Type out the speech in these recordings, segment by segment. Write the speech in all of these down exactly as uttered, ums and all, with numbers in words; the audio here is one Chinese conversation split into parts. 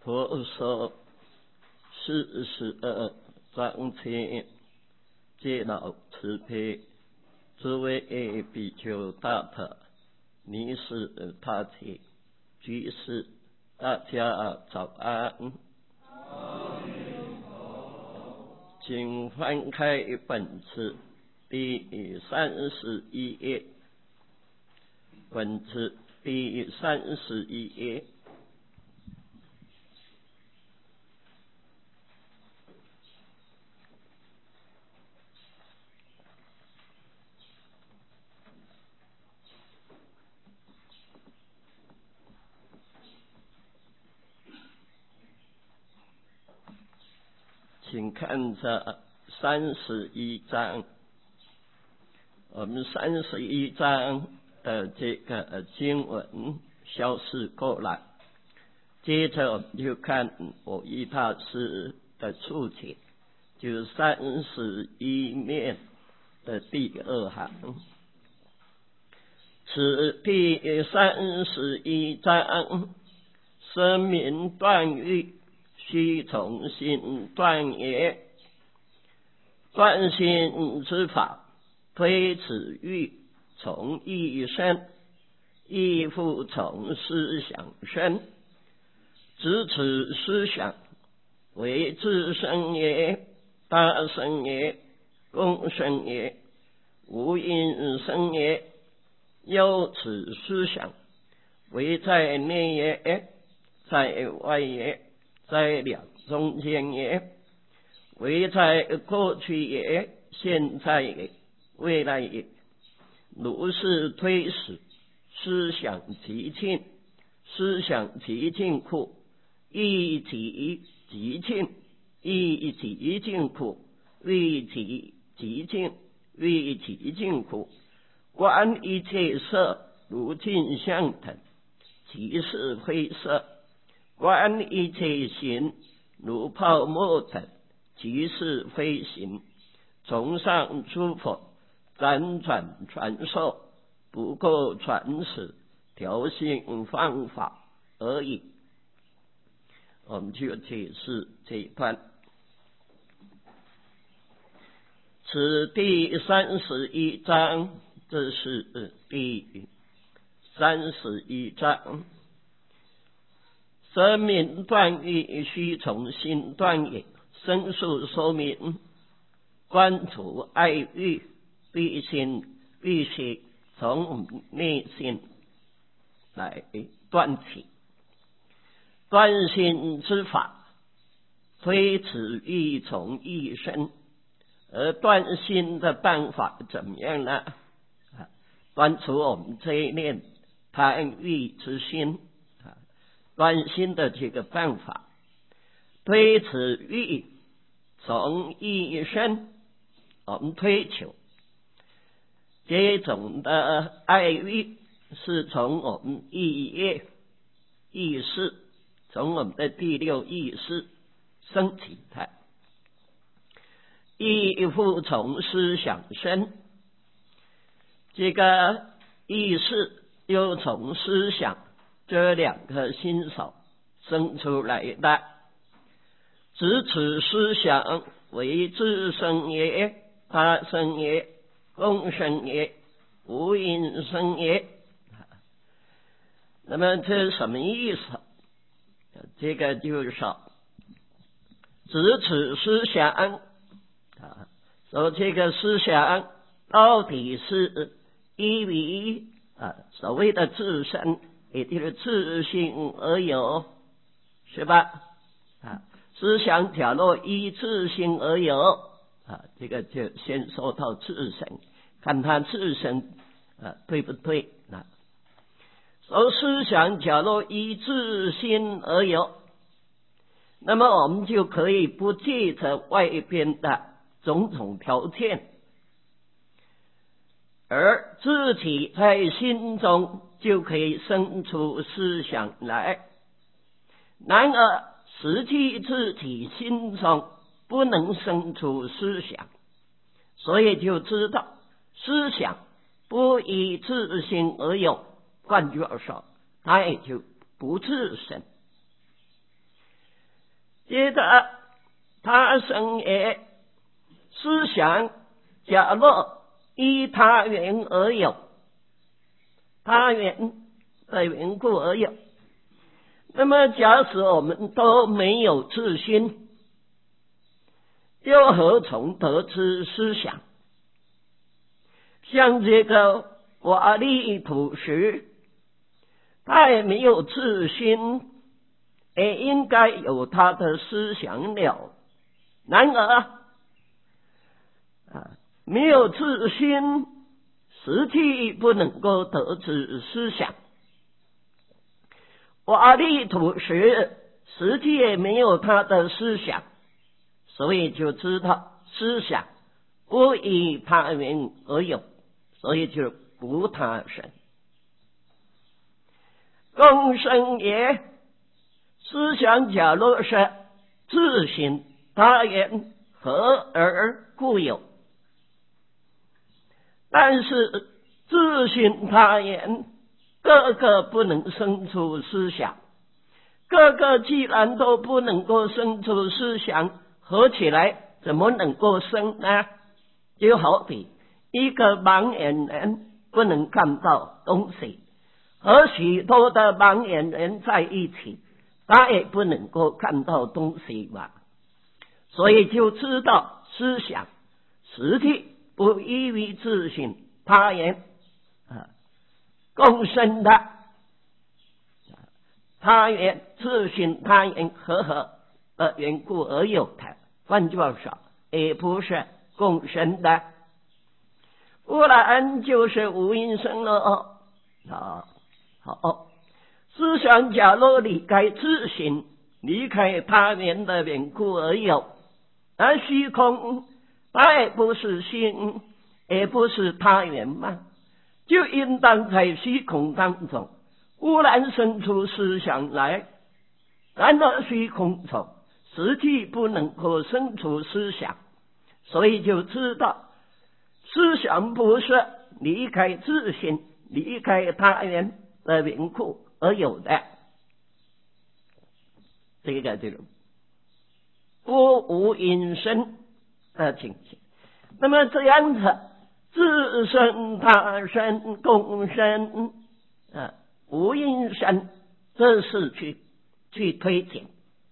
佛说四十二章前，戒老慈悲，诸位比丘大德，尼是他提居士，大家早安。请翻开本子第三十一页，本子第三十一页。请看这三十一章，我们三十一章的这个经文消失过来，接着我们就看我一大师的注解，就三十一面的第二行。此第三十一章，声明断欲，须从心断也。断心之法，推此欲从意生，亦复从思想生。知此思想为自生也，大生也，共生也，无因生也。又此思想为在内也，在外也，在两中间也，为在过去也，现在也，未来也。如是推使，思想极尽，思想极尽故，意极极尽，意极尽故，欲极极尽，欲极尽故。观一切色如镜像等，即是非色；观一切形如泡沫等，即是非形。从上诸佛辗转传授，不过传此调性方法而已。我们就解释这一段。此第三十一章，这是第三十一章。声明断欲，须从心断也。申述说明，观除爱欲，必心必须从内心来断起。断心之法，推此欲从意生。而断心的办法怎么样呢？断除我们这一念贪欲之心，断心的这个办法，推此欲从意生，我们推求这种的爱欲是从我们意业意识，从我们的第六意识升起的，亦复从思想生。这个意识又从思想这两个心所生出来的。知此思想为自生也，他生也，共生也，无因生也。那么这是什么意思？这个就是说，知此思想啊，说这个思想到底是依于啊所谓的自身，也就是自性而有，是吧？啊，思想假若依自性而有啊，这个就先说到自身，看他自身啊对不对啊？说思想假若依自性而有，那么我们就可以不借着外边的种种条件，而自己在心中就可以生出思想来。然而实际自己心中不能生出思想，所以就知道思想不依自性而有，换句话说，它也就不自生。 接着他生也，思想假若依他缘而有，他缘的缘故而有。那么假使我们都没有自心，又何从得知思想？像这个瓦砾土石，他也没有自心，也应该有他的思想了。然而啊，没有自心，实际不能够得知思想。瓦砾土石实际也没有他的思想，所以就知道思想不依他缘而有，所以就不他生。共生也，思想假若是自性他缘，合而故有。但是自性他缘个个不能生出思想，个个既然都不能够生出思想，合起来怎么能够生呢？就好比一个盲眼人不能看到东西，和许多的盲眼人在一起，他也不能够看到东西嘛。所以就知道思想实际不依于自性他缘啊，共生的他缘，自性他缘和合的缘故而有的。换句话说，也不是共生的，不然就是无因生了哦。好，好，思想假若离开自性，离开他缘的缘故而有，而虚空它也不是心，也不是他缘嘛，就应当在虚空当中忽然生出思想来。然而虚空中实际不能够生出思想，所以就知道思想不是离开自性，离开他缘的缘故而有的。这个就是不无因生的情形。那么这样子自生他生共生啊，无因生，这是去去推荐，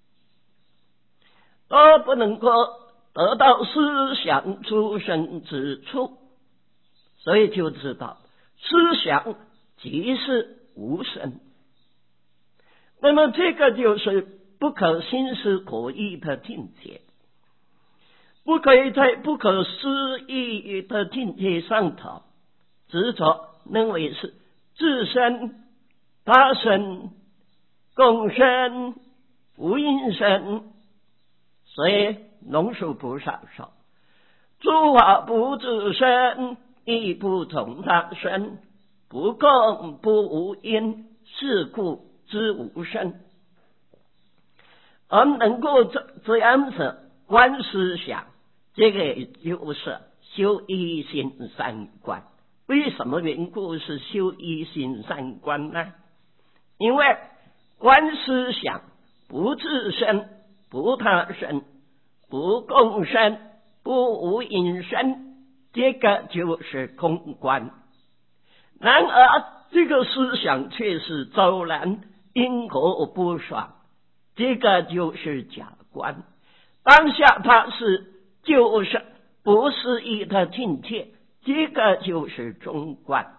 都不能够得到思想出生之处，所以就知道思想即是无生。那么这个就是不可心思可议的境界，不可以在不可思议的境界上头执着认为是自身他生共生无因生。所以龙树菩萨说，诸法不自生，亦不从他生，不共不无因，是故知无生。而能够这这样子观思想，这个就是修一心三观。为什么缘故是修一心三观呢？因为观思想不自生，不他生，不共生，不无因生，这个就是空观。然而这个思想却是骤然，因果不爽，这个就是假观。当下它是就是不是一的境界，这个就是中观。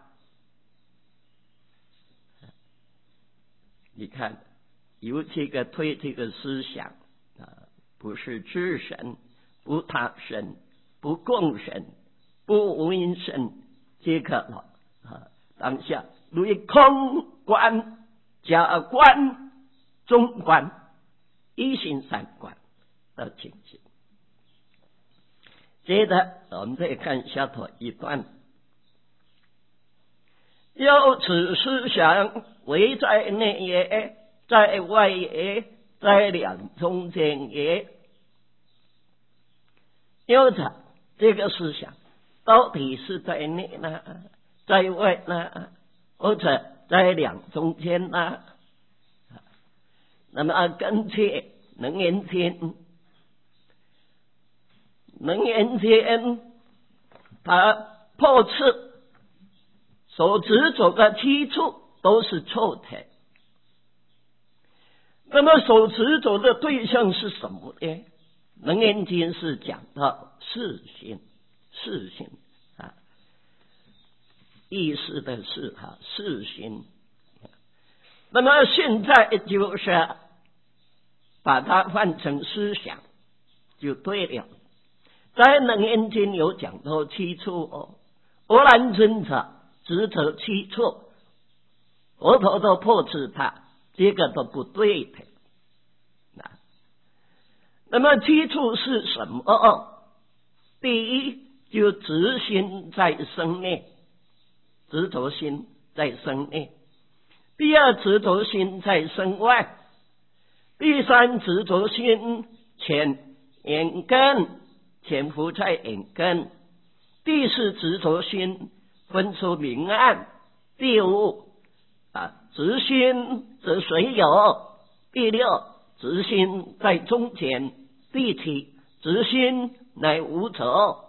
你看有这个推这个思想啊，不是自神，不他生，不共生，不无因生，这个了啊，当下为空观、假观、中观、一心三观的境界。接着我们再看下头一段，有此思想唯在内也，在外也，在两中间也。有着这个思想到底是在内呢，在外呢，或者在两中间呢？那么根据能言天，能言天，他破斥所执着的基础都是错的。那么所执着的对象是什么呢？能言天是讲到事心，事心啊，意识的是哈事心。那么现在就是把它换成思想就对了。在能言天有讲到七处哦，阿难尊者执着七处，佛陀都破斥他，这个都不对的。那么七处是什么？第一，就执心在身内，执着心在身内；第二，执着心在身外；第三，执着心潜眼根，潜伏在眼根；第四，执着心分出明暗；第五啊，执心则随有；第六，执心在中间；第七，执心乃无着。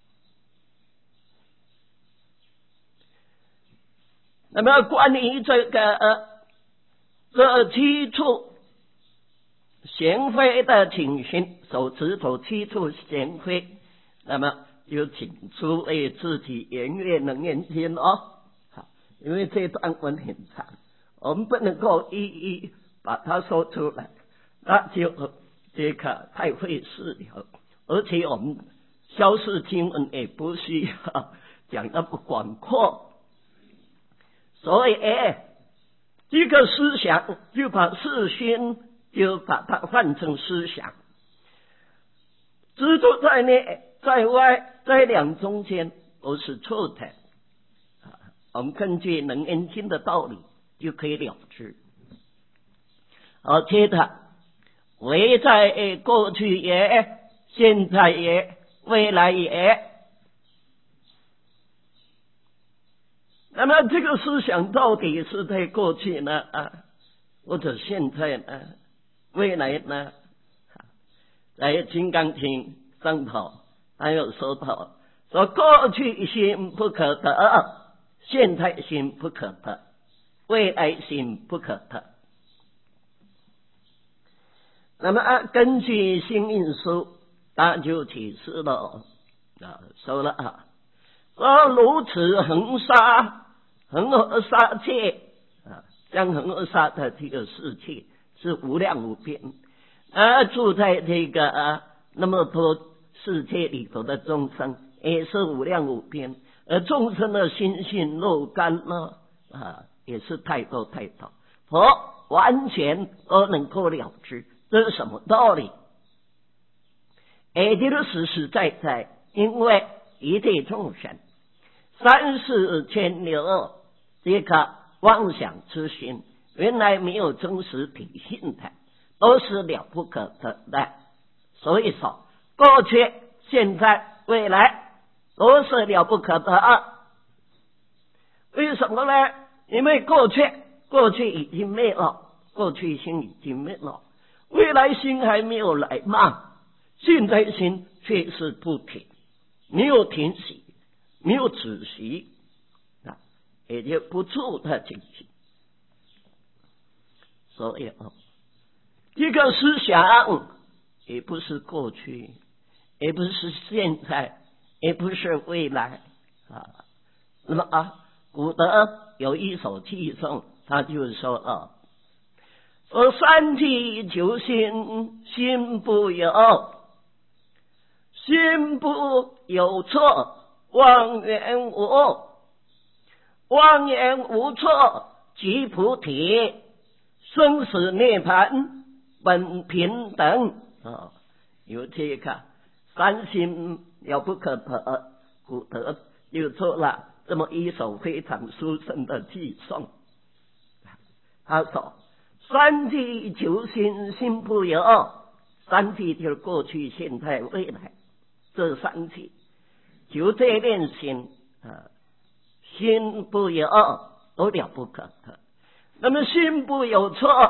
那么关于这个、呃、这七处贤慧的情形，所执着七处贤慧，那么就请诸位自己研阅能言天哦。好，因为这段文很长，我们不能够一一把它说出来，那就这个太费事了。而且我们消释经文也不需要讲那么广阔。所以哎，这个思想就把事心就把它换成思想，执着在内在外在两中间都是错的。我们根据能言天的道理就可以了知。而且他唯在过去也，现在也，未来也。那么这个思想到底是在过去呢啊，或者现在呢，未来呢？在《金刚经》上头还有说到，说过去心不可得，现在心不可得，未来心不可得。那么、啊、根据心印书，他就启示了啊，说了啊，说如此恒沙。恒河沙界啊，像恒河沙的这个世界是无量无边，而住在这个、啊、那么多世界里头的众生也是无量无边，而众生的心性肉干呢啊，也是太多太多，佛完全都能够了知，这是什么道理？也就是实实在在，因为一切众生三世千流这个妄想之心，原来没有真实体性的，都是了不可得的。所以说，过去、现在、未来都是了不可得。为什么呢？因为过去，过去已经灭了，过去心已经灭了，未来心还没有来嘛，现在心却是不停，没有停息，没有止息。也就不住的进行。所以哦，这个思想也不是过去，也不是现在，也不是未来啊。那么啊，古德有一首偈颂，他就说了：说三谛九心，心不有，心不有错，妄言无。妄言无错，即菩提，生死涅槃本平等啊！有这个三心了不可得，古德又做了这么一首非常殊胜的偈颂。他说：三谛九心，心不有。三谛就是过去、现在、未来，这三谛就这念心啊。心不有，都了不可得。那么心不有错，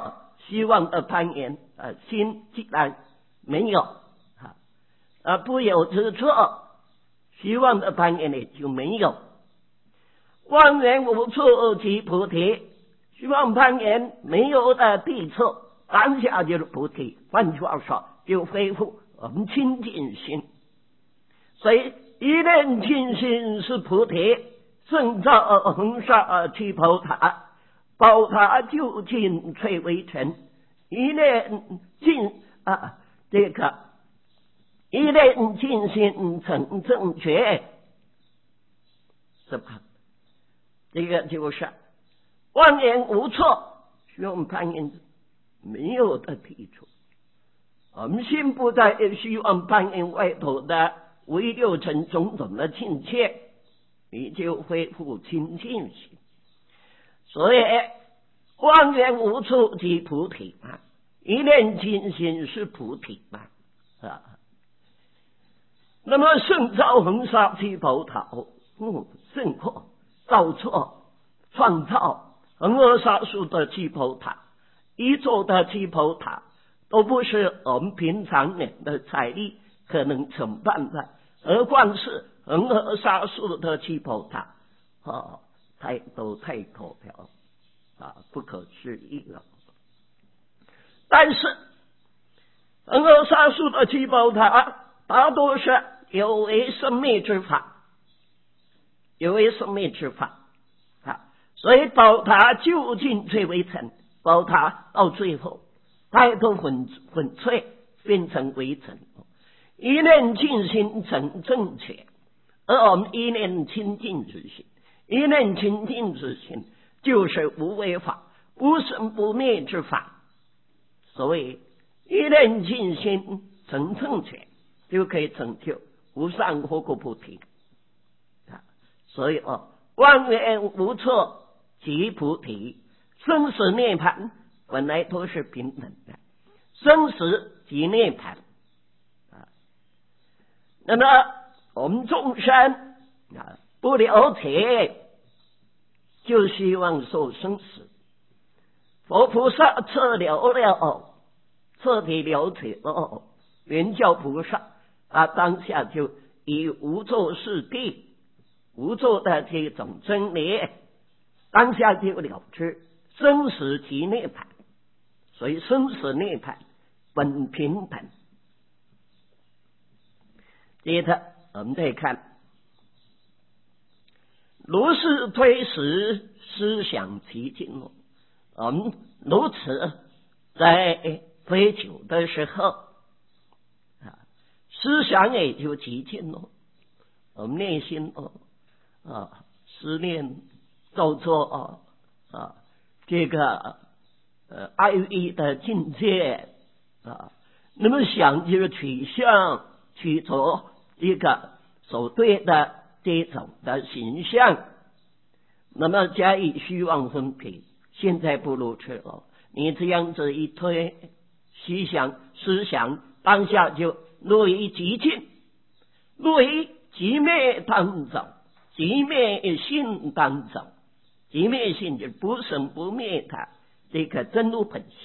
希望的攀岩，啊，心既然没有啊，啊不有之处，希望的攀岩也就没有。万缘无处即菩提，希望攀岩没有的地处，当下就是菩提。换句话说，就恢复我们清净心。所以一念清心是菩提，胜造恒沙七宝塔，宝塔究竟翠微尘。一念净啊，这个一念净心成正觉，是吧？这个就是万缘无错，需要我们攀岩没有的提出。我们心不在希望攀岩外头的唯六尘种种的境界，你就恢复清净心。所以万缘无处即菩提嘛，一念清心是菩提嘛啊。那么胜造恒沙七宝塔，嗯，胜过造错创造恒河沙数的七宝塔，一座的七宝塔都不是我们平常人的财力可能承办的，何况是恒河沙数的七宝塔啊，太都太可笑啊，不可思议了。但是恒河沙数的七宝塔大多是有为生灭之法，有为生灭之法啊，所以宝塔究竟最为尘，宝塔到最后太多粉粉碎变成微尘，一念净心成正确，而我们一念清净之心，一念清净之心就是无为法，无生不灭之法。所谓一念净心成正确，就可以成就无上佛果菩提啊。所以哦，万缘无错即菩提，生死涅槃本来都是平等的，生死即涅槃啊。那么我们众生啊不了解，就希望受生死。佛菩萨彻了了，彻底了解了，圆教菩萨啊，当下就以无作是谛，无作的这种真理，当下就了知生死即涅槃。所以生死涅槃本平等。接着我们再看，如是推时，思想其境了。我们如此在追求的时候啊，思想也就极尽了。我们内心哦啊思念造作啊啊这个呃爱欲的境界啊，那么想这个取向取着一个所对的这种的形象，那么加以虚妄分别。现在不如此了，你这样子一推，思想思想当下就落于极尽，落于极灭当中，极灭性当中。极灭性就是不生不灭的这个真如本性，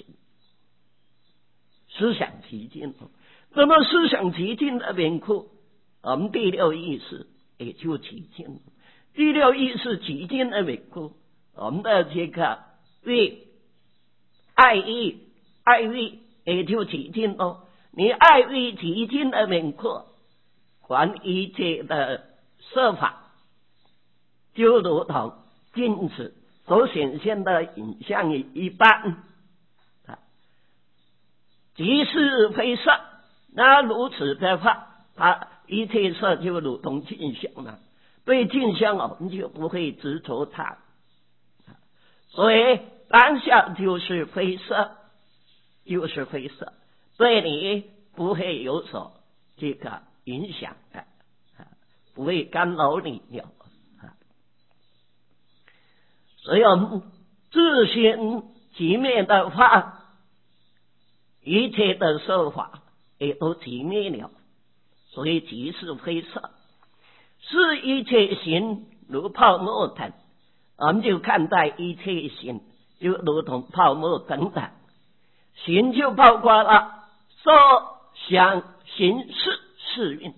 思想极尽。那么思想极尽的缘故，我们第六意识也就极尽。第六意识极尽的缘故，我们的这个对爱欲爱欲也就极尽了。你爱欲极尽的缘故，还一切的设法就如同镜子所显现的影像一般啊，即是非色。那如此的话，它一切色就如同镜像了。对镜像我们就不会执着它，所以当下就是非色，就是非色，对你不会有所这个影响的，不会干扰你了。所以我们自心极灭的话，一切的说法也都极灭了。所以即是非色，是一切行如泡沫等，我们就看待一切行就如同泡沫等等。 行就包括了受想行识四蕴。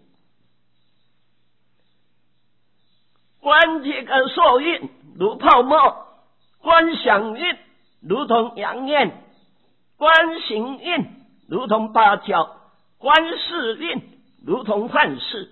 观这个受蕴如泡沫，观想蕴如同阳焰，观行蕴如同芭蕉，观世蕴如同幻视。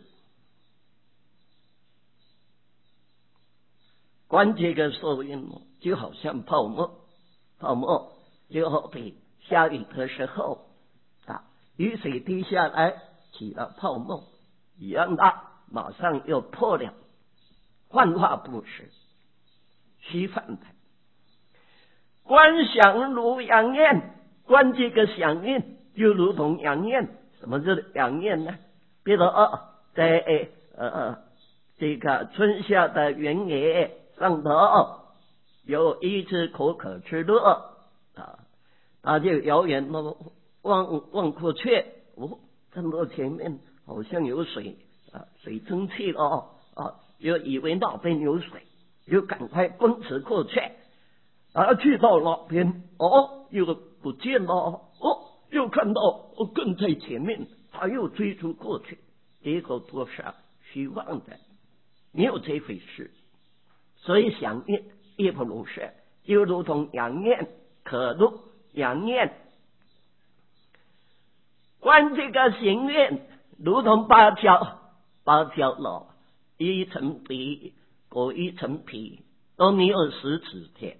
观这个受蕴就好像泡沫，泡沫就好比下雨的时候啊，雨水滴下来起了泡沫一样大，马上又破了，幻化不实，虚幻的。观想如阳焰，观这个想焰就如同阳焰。什么是阳焰呢？比如哦，在呃这个春夏的原野上头有一只可可吃乐啊，他就遥远的望望过去，哦，看到前面好像有水啊，水蒸气了啊，就以为那边有水，就赶快奔驰过去。啊，去到那边，哦，又不见了，哦，又看到哦，更在前面，他又追逐过去，结果多少虚妄的，没有这回事。所以想念也不如是，就如同阳焰，可如阳焰。观这个行愿如同芭蕉，芭蕉了一层皮，裹一层皮，都没有实质的。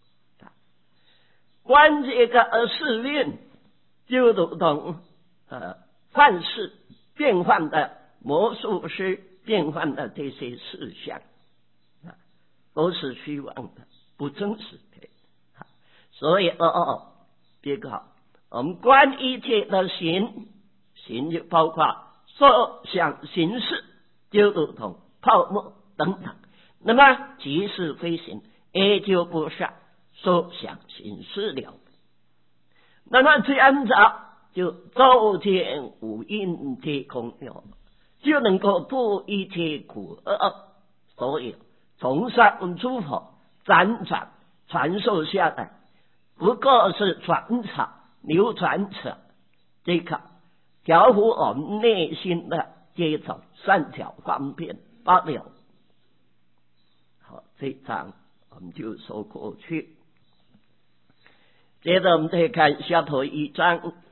观这个世运就如同呃幻视，变幻的魔术师变幻的这些事项啊，都是虚妄的，不真实的。所以哦哦，别搞，我们观一切的行，行就包括受想行识，就如同泡沫等等。那么即是非行，也就不是受想行识了。那么这样子就照见五蕴皆空了，就能够度一切苦厄。所以从上诸佛辗转传授下来，不过是传承流传者这个调伏我们内心的这种善巧方便罢了。好，这一章我们就说过去。接着我们再看下头一章，